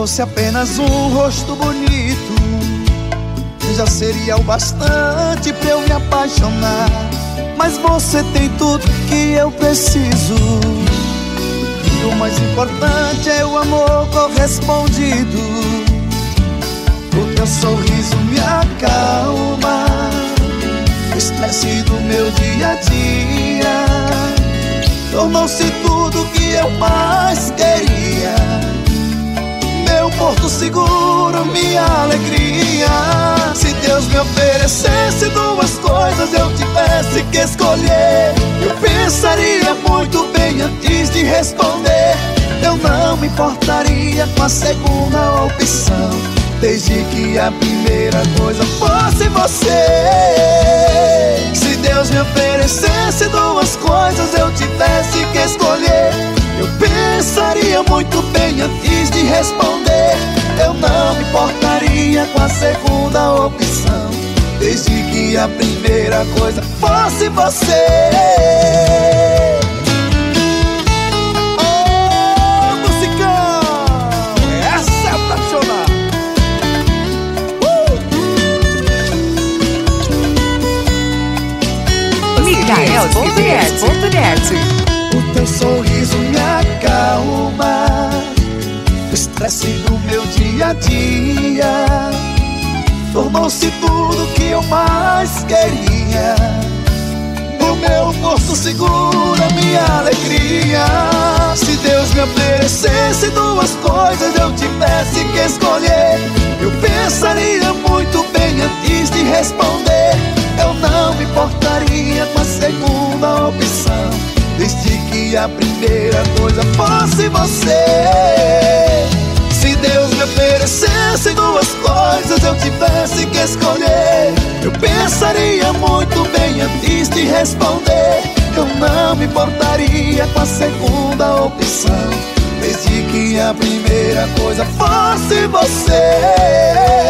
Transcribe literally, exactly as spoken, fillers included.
fosse apenas um rosto bonito, já seria o bastante pra eu me apaixonar. Mas você tem tudo que eu preciso, e o mais importante é o amor correspondido. O teu sorriso me acalma, o estresse do meu dia a dia tornou-se tudo que eu mais queria. Meu porto seguro, minha alegria. Se Deus me oferecesse duas coisas, eu tivesse que escolher, eu pensaria muito bem antes de responder. Eu não me importaria com a segunda opção, desde que a primeira coisa fosse você. Se Deus me oferecesse duas coisas, eu tivesse que escolher, eu pensaria muito bem antes de responder. Eu não me importaria com a segunda opção, desde que a primeira coisa fosse você. Oh, musicão! Essa é pra chorar. uh! Micael ponto net. O teu sorriso me acalma, o estresse do meu dia a dia tornou-se tudo que eu mais queria. O meu porto seguro, minha alegria. Se Deus me oferecesse duas coisas, eu tivesse que escolher, eu pensaria muito bem antes de responder. Eu não me importaria com a segunda opção, desde que a primeira coisa fosse você. Se Deus me oferecesse duas coisas, eu tivesse que escolher, eu pensaria muito bem antes de responder. Eu não me importaria com a segunda opção, desde que a primeira coisa fosse você.